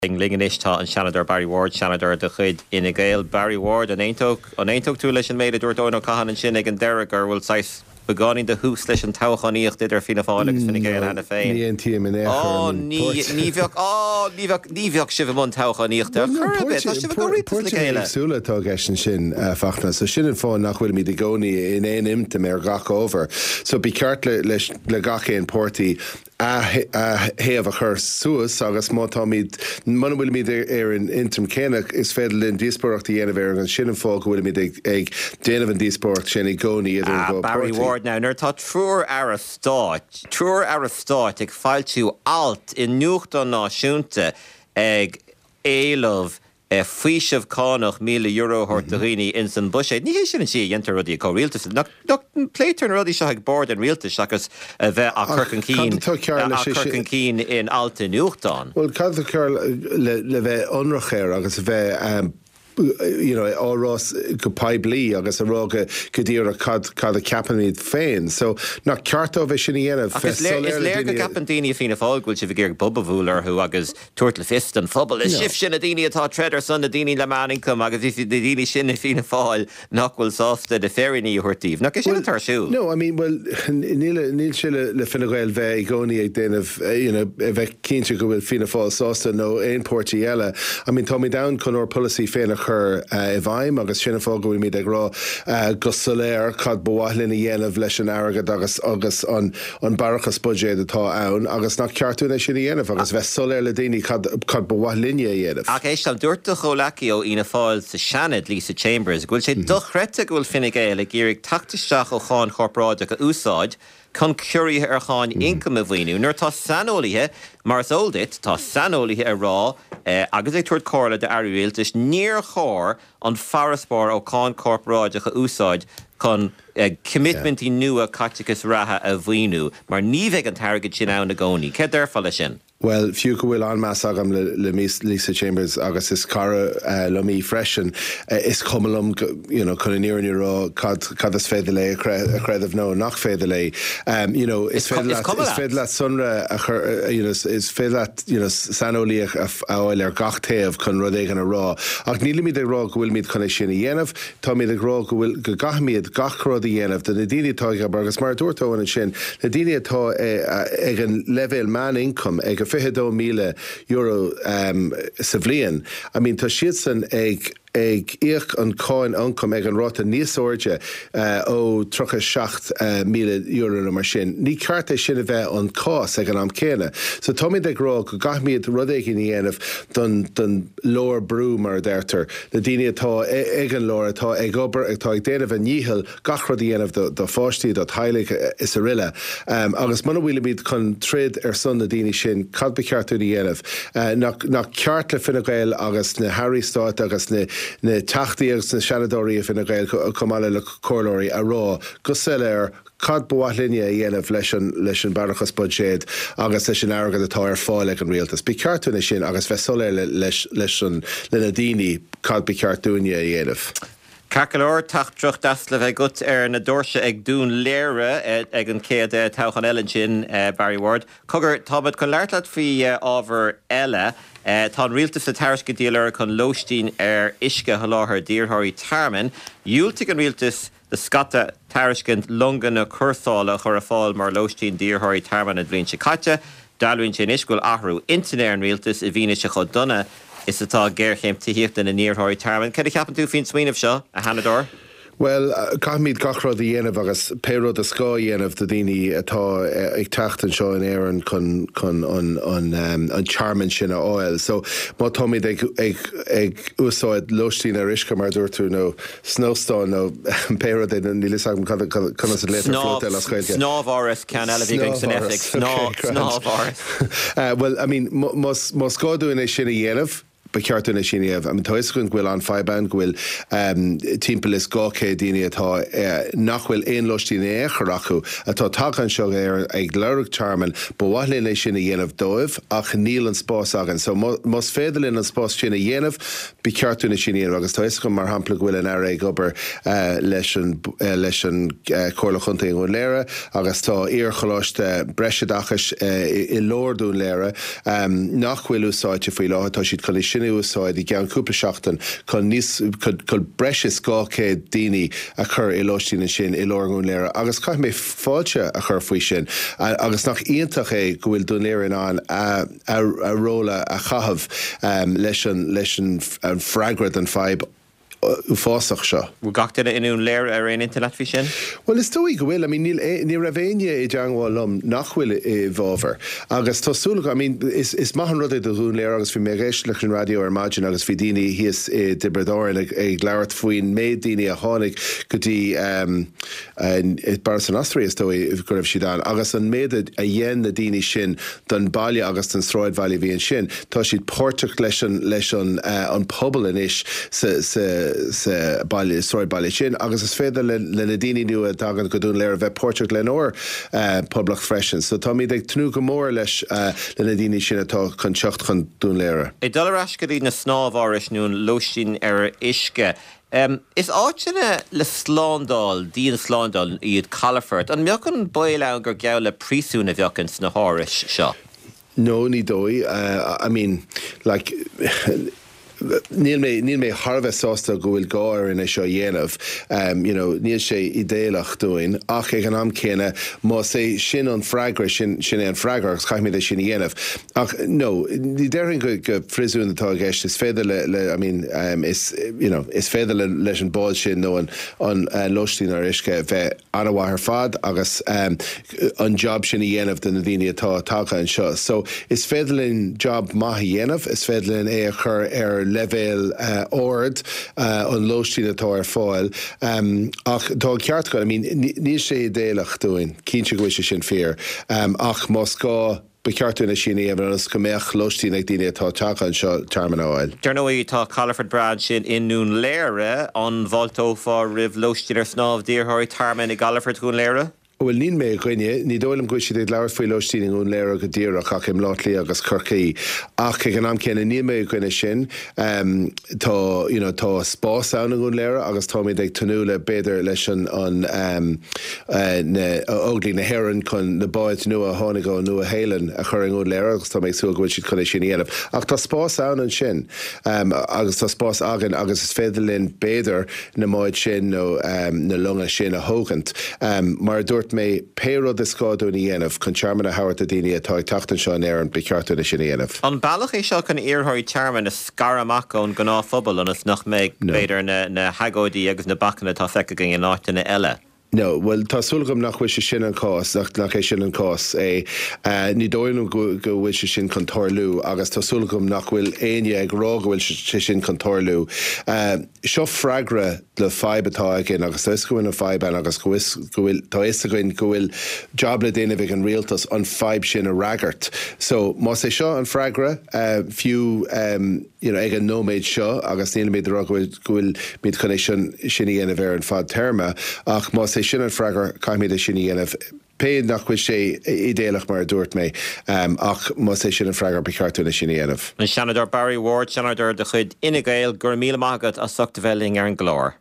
Lingan istá an Shanadar Barry Ward Shanadar de chud ina gael Barry Ward an eintóg tú leis an méid dúirt ó cahan an sin ag an deireg ar bhfuil sais begáin de hús leis an táchaníocht idir fina fáil agus finna gael hena féin. Ní an tíim in éair. Ní bheoh sibh món táchaníocht ar churbit, tá sibh go ripas na gaile. Súla tá gaisin sin fachna, so sin an fáin nach bhfuil mí de gcónaí in éon imta mé ar gach over. So bí ceart le gach éon pórtaí héamh a chur suas agus mátá míad man bhfuil míad ar an intim cénach is féidir linn díospóireachta dhéanamh ar an sin an fáil go bhfuil míad ag déanamh an díospóireacht sin i gcónaí idir go Barry Ward now nuair tá trúr ar a stáit ag fáiltiú alt in nuachta náisiúnta ag éileamh Fuisih cánach €1,000 hortaghine in san buséid. Ní sin si dhéantar rudí có rialtas. Nach pléitar an rudí se ag board an rialtas agus bheith a Kirkin Keen in alta nuachtáin. Well, cad a ceir le bheith onrachéir agus bheith árás go paibli agus a rága go dtíar a cad a capanid féin. So nach ceartá bheith sin dhéanamh. Is léir go capan daoine fina fáilgúil si bh gur bobbahúlar chu agus tuairt le fist an phobal is sif sin a daoine atá treidir san na daoine le man income agus if de daoine sin na fina fáil nach bhfuil sásta de féirí chuirtíh. Nach is sin an tarsú. No, I mean, well, níl si le fina gael bheith i gcónaí ag déanamh bheith cínte go bhfuil fina fáil sásta nó éon pórtaí eile. I mean, tá mí down chun or policy féin chur I bhaim agus sinna fág bhfuil míad ag rá go soléir cad bhhaithlinn i dhéanamh leis an airgad agus an barachas budgéad atá ann agus nach ceartúna sin i dhéanamh agus bheith soléir le daoine cad bhhaithlinne i dhéanamh. Ach éistem dúirta cholaí ó ina fáil sa Shanad Lisa Chambers gúil sé dochreta go bhfuil finna gael ag iarraigh tactaisteach ó cháin chorpráide go úsáid chun cuirithe ar cháin income a bhhaoinú. Nuair tá sanolaithe mar óldit tá sanolaithe a rá agus ag tuairt córa de airúiltas níor chóir an faraspóir ó cáin corpráide go úsáid chun commitmentí nua caiteachas ratha a bhhaoinú mar ní bheith an targad sin ann na gcónaí. Cé d'fáile sin? Well, fiú go bhfuil anmas agam le Lisa Chambers agus is cara le mí freisin is cumlum chun an iarní rá cad is féidir le a creidmh nó nach féidir le. Is féidir le sunra is féidir le sanolaíoch a áil ar gach taobh chun rud éigen a rá. Ach níla míad rá go bhfuil míad chuna sin i dhéanamh, tá míad rá go bhfuil go gaithmíad gach rud i dhéanamh de na daoine atá agus mar dúirtóin sin na daoine atá ag an level man income ag €52,000 sa bhliain. I mean, tá siad san ag íoch an cáin ancam ag an ráta níos óide ó €37,000 mar sin. Ní ceart é sinna bheith an cás ag an am céine. So tá míad ag rá go gaithmíad rud éigin í dhéanamh don lór brú mar d'irtar. Na daoine atá ag an lór atá ag obair atá ag déanamh an níhil gach rud dhéanamh do fáistí do thailig is a riile. Agus mana bhfuil míad chun trid ar son na daoine sin cad be ceartú dhéanamh. Nach ceart le Fine Gael agus na Harry Stát agus na tachtaí agus na Shanadóirí a Fine Gael cumáile le córlóirí a rá go soléir cad bhhaithlinne a dhéanamh leis an barachas budgéad agus leis an airgad atá ar fáil ag an rialtas. Bí ceartúna sin agus bheith soléir leis an lena daoine cad bí ceartúine a dhéanamh. Carcalóir tachtrucht dasla bheith gut ar na dúirse ag dún léire ag an céad táchan eile sin Barry Ward. Cogur tábad chun leirtlaat fao ábhar eile tá rialtas sa tairce díalar chun lóistín ar isce láthar díorthirí Tarman. Dúiltigh an rialtas de scata taircint longan na cursála chur a fáil mar lóistín díorthirí Tarman a bblionn se caite. Dalúin sin iscuil ahrú intanéir an rialtas a bhíine se chud donna is atá géirchéim tííocht in na níorthirí Tarman. Cad a ceapan tú fin smaoinmh seo a Hanador? Well, caithmíad gachrád a dhéanamh agus péród a scá dhéanamh do daoine atá ag teachtan seo in éireann chun an charman sin a áil. So má táid ag úsáid lóistín ar isce mar dúirtú nó snowstáin nó péród ní lisagm chuna sa létar flóta le scailge. Snámháras cean eile bhí going san ethics. Snámháras. Well, I mean, má scáúin é sin a dhéanamh beceartú na sinéamh am toisún ghfuil an feban ghfuil timppel is gáché daine atá nachhfuil éon lostíine écharachu atá tagan seo ag leireg charman bhhailín é sinna dhéanamh dóibh ach níl an spás agan so mas féidirlinn an spás sinna dhéanamh beceartú na sinéamh agus tá go mar hampla ghfuil an air ag obair leis an cóla chunta in gún léire agus tá íorcholáiste breisiadachas I lórdún léire nachhfuil úsáidte faoi látha tá siad chun sinna úsáid I gceann cúpla seachtain chun breis gáché daoine a chur I lóistína sin I lórgún léire agus cai mé fáilte a chur faoi sin agus nach íontach é go bhfuil dún léire an a róla a chahabh leis an freigrad an feib fásach seo. Bú gachtaine inún léir ar réon internet fi sin? Well, is tóí go bhfuil, ní raibhéine I deanghil lom nachhfuil I bhábhar. Agus tásúla, is maithan rud é do dhún léir agus bhí mé rééis le an radio ar maidin agus bhí daoine híos dibredáin ag leabhart faoin méid daoine a tháinig go dtí bar san Astrí is tóí go raibh siad an. Agus an méid a dhéan na daoine sin don baile agus den sráid baile bhíon sin, tá siad páirteach leis an pobl inis sa baile sráid baile sin agus is féidir le na daoine nua dagan go dún léir bheith páirteach len óir poblach freisin. So tá míad ag tnú go mór leis le na daoine sin atá chun teacht chun dún léire. I dul arás go dtí na snámháris nún lóistín ar isce. Is áitina le Slándal, díon Slándal iad Calafort, an meocann bail ann gur geall le prísúna bheocann sna háris seo? No, ní dói. Níl mé Harbheith sásta go bhfuil gáir ina seo dhéanamh, níl sé idéalach dúin, ach ag an am céine má sé sin an freigra sin an freigra agus chaithmid é sin dhéanamh. Ach no, ní deirinn go frisún atá gceist is féidir is féidir leis an báil sin nó an lostín ar isce bheith anmhaithar fad agus an job sin dhéanamh den na daoine atá tácha an seo. So is féidirlinn job maithe dhéanamh, is féidirlinn é a chur ar levéil ord an lóistín atá ar fáil ach tá ceart go ní sé idéalach dúin cínse go bhfuil sin fér ach más gá beceartúna sin éabhar go méach lóistín ag daoine atá teacha an seo tearman áil. Dearnóí tá Calafort Brad sin inún léire an bhailtó fá ribh lóistín ar snámh díorthirí tarman I Calafort gún léire? Well, níl mé gine, ní dóilm go si leabhar faoi lóistín gún léire go díreach ach im látlí agus curcaí. Ach ag an am céine níl mé gine sin, tá spás anna gún léire agus tá míid ag tanúla beidir leis an óglí na héann chun na báid nua a tháinig ó nua héileann a chur an gún léire agus tá méid súil go bhfuil siad chuna sin dhéanamh. Ach tá spás anna sin, agus tá spás agan agus is féidirlinn beidir na máid sin nó na lunga sin a thógant. Mar dúirt mé péród is scáúna dhéanamh chun tearman a Howard a daoine atá ag tachtain seo an éan beceartúna sin dhéanamh. An bailach é seo chun iarthirí tearman is scaramach ón go ná phobal an is nach méid beidir na hagóidí agus na bachanna tá feice gin an áitina eile. No, well, tásúlagam nach bhfuil sé sin an cás, nach é sin an cás ní dóilm go bhfuil sé sin chun torlú, agus tásúlagam nach bhfuil aine ag rá go bhfuil sé sin chun torlú. Seo freigra le feib atá agin, agus tá is go bhfuil na feiban, agus tá is go bhfuil job le déanamh ag an rialtas an feib sin a ragart. So, má sé seo an freigra, fiú ag an nóméid seo, agus níl méid rá go bhfuil míad chun sin dhéanamh ar an fad terma, ach má sé sin an freigar caiimid a sin dhéanamh péad nach bhfuil sé idéalach mar a dúirt mé ach má sé sin an freigar beceartúna sin dhéanamh. An Seanador Barry Ward, Seanador de chud ina gael gur míle mágad a sucht bheling ar an glór.